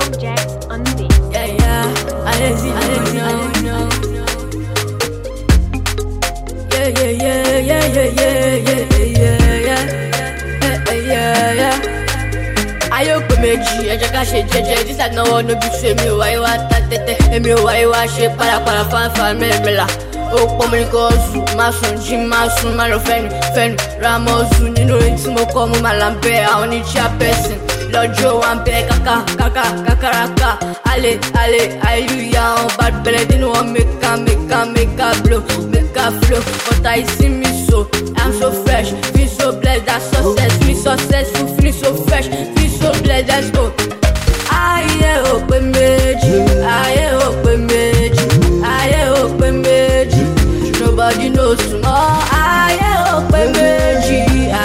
Jax on the beat. Yeah, I know. Yeah. Ayo pe méjì, ẹ jẹ́ ká ṣe jẹ́jẹ́. This I know no be ṣe mi ò wáyé wá ta tẹ́tẹ́. Èmi ò wáyé wá ṣe pàràpàrà fáńfà mẹ́rẹ̀mẹ́là. Ó pọ̀ mi ní kò sùn, má sùn jí, má sùn, má lọ fẹ́nu. Ramọ́sù nínú orin tí mo kọ́ mo máa là ń bẹ àwọn ní chairperson. Lọ́jọ́ wa ń bẹ kàkàràkà. Hallelujah, on bad belly, they know I make a blow, make a flow. But I see me so, I'm so fresh, feel so blessed, that success, feel successful, feel so fresh, feel so blessed, let's go. Aye, open méjì, nobody knows tomorrow. Aye, open méjì,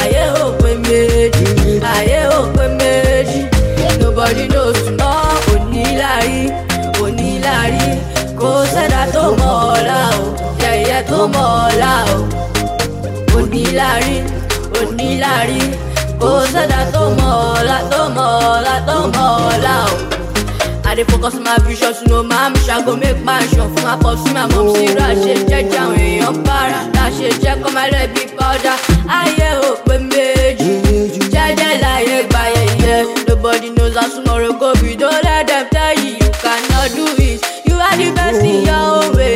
nobody knows tomorrow. Onílárí, kò sẹ́dá tó mọ̀ ọ́lá o, yẹ̀yẹ́ tó mọ̀ ọ́lá o. Onílárí, kò sẹ́dá tó mọ̀ ọ́lá o. I dey focus on my vision, so no my mission go make mansion. Fún my pops, my mom sí ra ṣe jẹ́jẹ́ àwọn èèyàn para. La ṣe jẹ́ kọ́ máa lẹ̀ bí powder. Ayé ò pé méjì, jẹ́jẹ́ láyé gba yẹ̀yẹ́. Nobody knows how tomorrow go be, don't let them tell you you cannot do it. You are the best in your own way,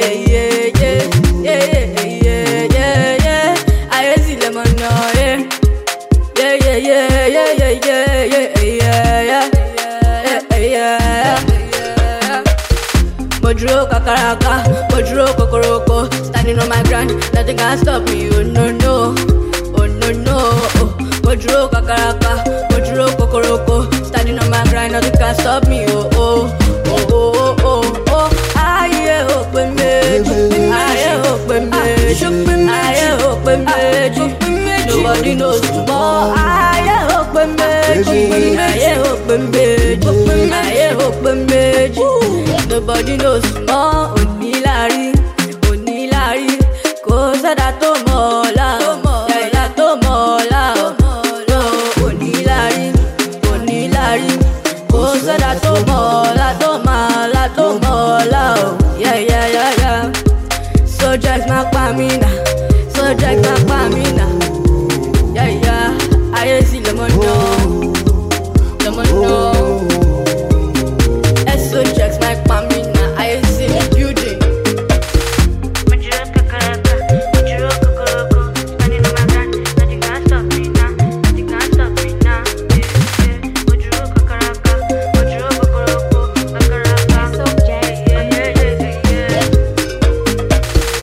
yeah. Ayé sì lè mọ̀ náà, yeah. Mojuro kakaraka, mojuro kokoroko, standing on my grind, nothing can stop me. Oh no. Mojuro kakaraka, mojuro kokoroko, standing on my grind, nothing can stop me. Oh. Aye, open méjì, nobody knows tomorrow. Aye, open méjì, nobody knows tomorrow. Onílárí, kò sẹ́dá tó mọ̀ ọ́lá o, yẹ̀yẹ́ tó mọ̀ ọ́lá o. Onílárí, kò sẹ́dá tó